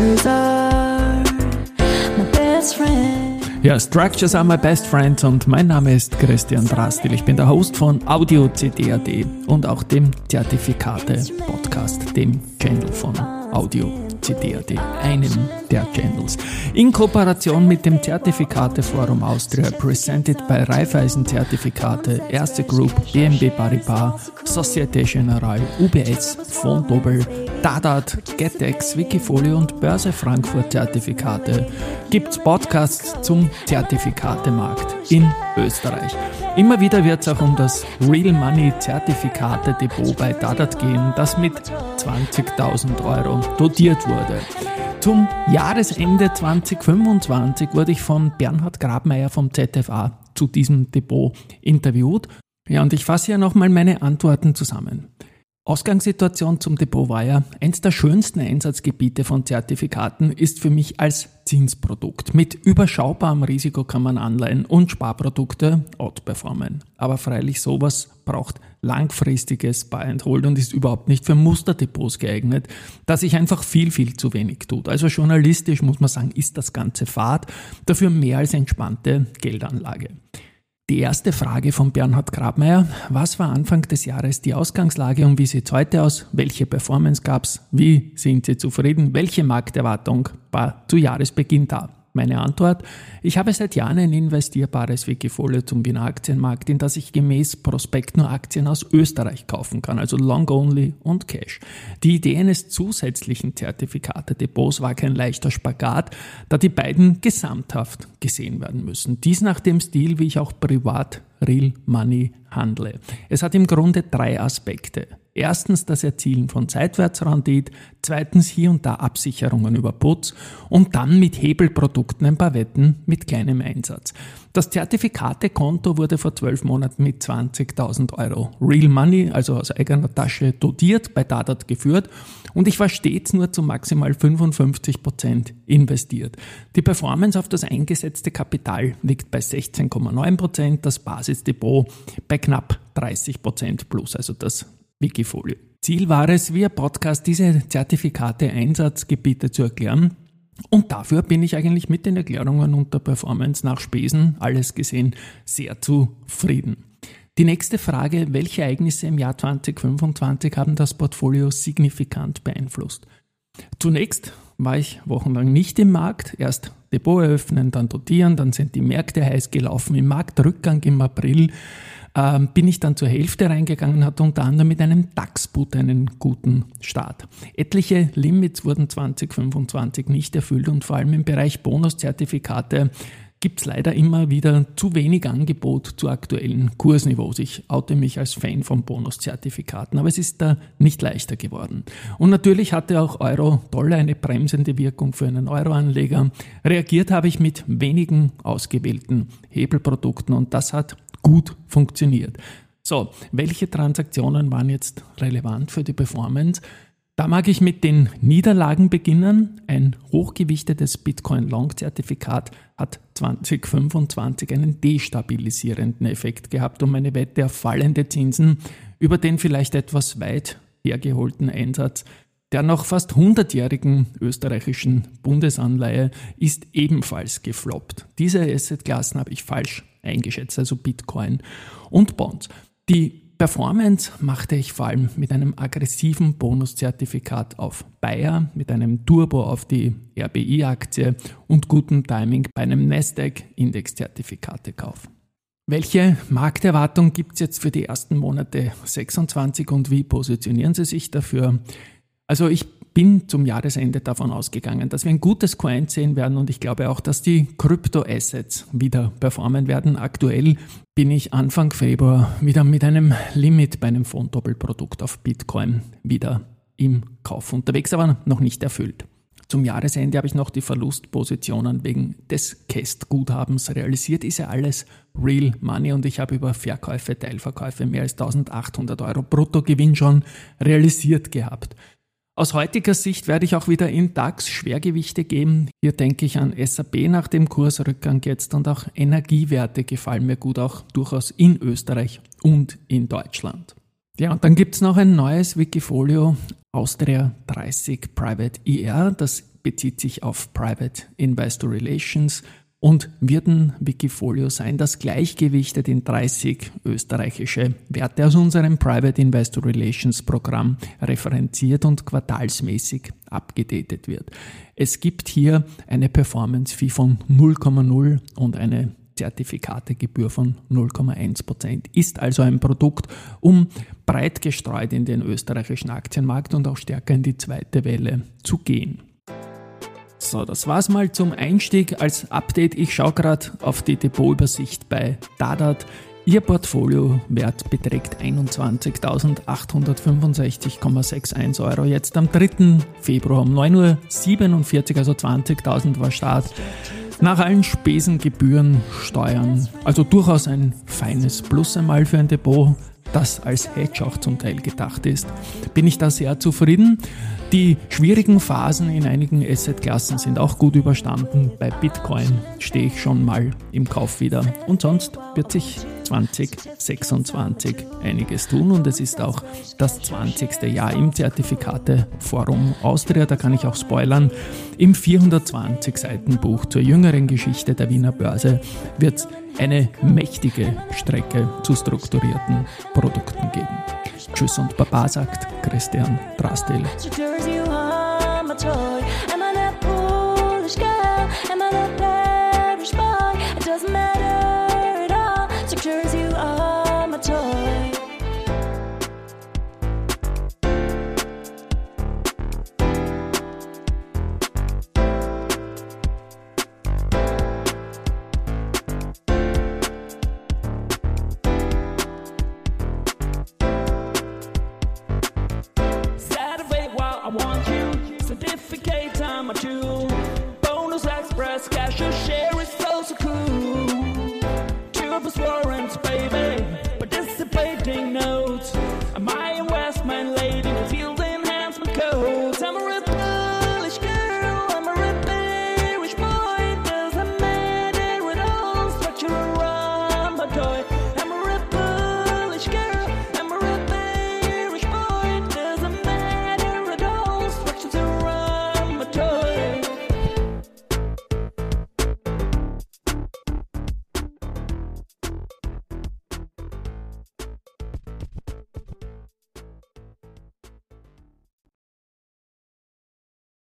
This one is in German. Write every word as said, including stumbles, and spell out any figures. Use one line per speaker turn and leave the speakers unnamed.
Structures are my best friend.
Ja, Structures are my best friends und mein Name ist Christian Drastil. Ich bin der Host von Audio C D punkt A D und auch dem Zertifikate-Podcast, dem Channel von Audio C D punkt A D, einem der Channels. In Kooperation mit dem Zertifikate-Forum Austria, presented by Raiffeisen Zertifikate, Erste Group, B N P Paribas, Societe Generale, U B S, Vontobel, Dadat, Getex, Wikifolio und Börse Frankfurt Zertifikate gibt's Podcasts zum Zertifikatemarkt in Österreich. Immer wieder wird es auch um das Real Money Zertifikate Depot bei Dadat gehen, das mit zwanzigtausend Euro dotiert wurde. Zum Jahresende zwanzig fünfundzwanzig wurde ich von Bernhard Grabmaier vom Z F A zu diesem Depot interviewt. Ja, und ich fasse hier nochmal meine Antworten zusammen. Ausgangssituation zum Depot war ja, eins der schönsten Einsatzgebiete von Zertifikaten ist für mich als Zinsprodukt. Mit überschaubarem Risiko kann man Anleihen und Sparprodukte outperformen. Aber freilich sowas braucht langfristiges Buy and Hold und ist überhaupt nicht für Musterdepots geeignet, da sich einfach viel, viel zu wenig tut. Also journalistisch muss man sagen, ist das Ganze Fahrt, dafür mehr als entspannte Geldanlage. Die erste Frage von Bernhard Grabmaier: Was war Anfang des Jahres die Ausgangslage und wie sieht es heute aus? Welche Performance gab es? Wie sind Sie zufrieden? Welche Markterwartung war zu Jahresbeginn da? Meine Antwort: Ich habe seit Jahren ein investierbares Wikifolio zum Wiener Aktienmarkt, in das ich gemäß Prospekt nur Aktien aus Österreich kaufen kann, also Long-Only und Cash. Die Idee eines zusätzlichen Zertifikate-Depots war kein leichter Spagat, da die beiden gesamthaft gesehen werden müssen. Dies nach dem Stil, wie ich auch privat Real Money handle. Es hat im Grunde drei Aspekte. Erstens das Erzielen von Seitwärtsrendite, zweitens hier und da Absicherungen über Puts und dann mit Hebelprodukten ein paar Wetten mit kleinem Einsatz. Das Zertifikatekonto wurde vor zwölf Monaten mit zwanzigtausend Euro Real Money, also aus eigener Tasche dotiert, bei Dadat geführt und ich war stets nur zu maximal fünfundfünfzig Prozent investiert. Die Performance auf das eingesetzte Kapital liegt bei sechzehn Komma neun Prozent, das Basisdepot bei knapp dreißig Prozent plus, also das Wikifolio. Ziel war es, via Podcast diese Zertifikate-Einsatzgebiete zu erklären und dafür bin ich eigentlich mit den Erklärungen und der Performance nach Spesen, alles gesehen, sehr zufrieden. Die nächste Frage: Welche Ereignisse im Jahr zwanzig fünfundzwanzig haben das Portfolio signifikant beeinflusst? Zunächst war ich wochenlang nicht im Markt, erst Depot eröffnen, dann dotieren, dann sind die Märkte heiß gelaufen, im Marktrückgang im April Ähm, bin ich dann zur Hälfte reingegangen, hatte unter anderem mit einem DAX-Put einen guten Start. Etliche Limits wurden zwanzig fünfundzwanzig nicht erfüllt und vor allem im Bereich Bonuszertifikate gibt es leider immer wieder zu wenig Angebot zu aktuellen Kursniveaus. Ich oute mich als Fan von Bonuszertifikaten, aber es ist da nicht leichter geworden. Und natürlich hatte auch Euro-Dollar eine bremsende Wirkung für einen Euro-Anleger. Reagiert habe ich mit wenigen ausgewählten Hebelprodukten und das hat gut funktioniert. So, welche Transaktionen waren jetzt relevant für die Performance? Da mag ich mit den Niederlagen beginnen. Ein hochgewichtetes Bitcoin-Long-Zertifikat hat zwanzig fünfundzwanzig einen destabilisierenden Effekt gehabt und meine Wette auf fallende Zinsen über den vielleicht etwas weit hergeholten Einsatz der noch fast hundertjährigen österreichischen Bundesanleihe ist ebenfalls gefloppt. Diese Assetklassen habe ich falsch eingeschätzt, also Bitcoin und Bonds. Die Performance machte ich vor allem mit einem aggressiven Bonuszertifikat auf Bayer, mit einem Turbo auf die R B I-Aktie und gutem Timing bei einem Nasdaq-Index-Zertifikatekauf. Welche Markterwartung gibt es jetzt für die ersten Monate sechsundzwanzig und wie positionieren Sie sich dafür? Also ich bin zum Jahresende davon ausgegangen, dass wir ein gutes Q eins sehen werden und ich glaube auch, dass die Krypto-Assets wieder performen werden. Aktuell bin ich Anfang Februar wieder mit einem Limit bei einem Vontobel-Produkt auf Bitcoin wieder im Kauf unterwegs, aber noch nicht erfüllt. Zum Jahresende habe ich noch die Verlustpositionen wegen des Cast-Guthabens realisiert. Ist ja alles Real Money und ich habe über Verkäufe, Teilverkäufe mehr als eintausendachthundert Euro Bruttogewinn schon realisiert gehabt. Aus heutiger Sicht werde ich auch wieder in DAX Schwergewichte geben. Hier denke ich an S A P nach dem Kursrückgang jetzt und auch Energiewerte gefallen mir gut, auch durchaus in Österreich und in Deutschland. Ja, und dann gibt es noch ein neues Wikifolio Austria dreißig Private I R. Das bezieht sich auf Private Investor Relations und wird ein Wikifolio sein, das gleichgewichtet in dreißig österreichische Werte aus unserem Private Investor Relations Programm referenziert und quartalsmäßig abgedatet wird. Es gibt hier eine Performance-Fee von null Komma null und eine Zertifikategebühr von null Komma eins Prozent. Ist also ein Produkt, um breit gestreut in den österreichischen Aktienmarkt und auch stärker in die zweite Welle zu gehen. So, das war's mal zum Einstieg. Als Update, ich schaue gerade auf die Depotübersicht bei Dadat. Ihr Portfoliowert beträgt einundzwanzigtausendachthundertfünfundsechzig Komma einundsechzig Euro. Jetzt am dritten Februar um neun Uhr siebenundvierzig, also zwanzigtausend war Start. Nach allen Spesen, Gebühren, Steuern, also durchaus ein feines Plus einmal für ein Depot, das als Hedge auch zum Teil gedacht ist, bin ich da sehr zufrieden. Die schwierigen Phasen in einigen Assetklassen sind auch gut überstanden. Bei Bitcoin stehe ich schon mal im Kauf wieder. Und sonst wird sich zwanzig sechsundzwanzig einiges tun. Und es ist auch das zwanzigste Jahr im Zertifikate-Forum Austria. Da kann ich auch spoilern. Im vierhundertzwanzig Seiten Buch zur jüngeren Geschichte der Wiener Börse wird es eine mächtige Strecke zu strukturierten Produkten geben. Tschüss und Baba, sagt Christian Drastil.
Certificate time or two. Bonus Express, cash or share.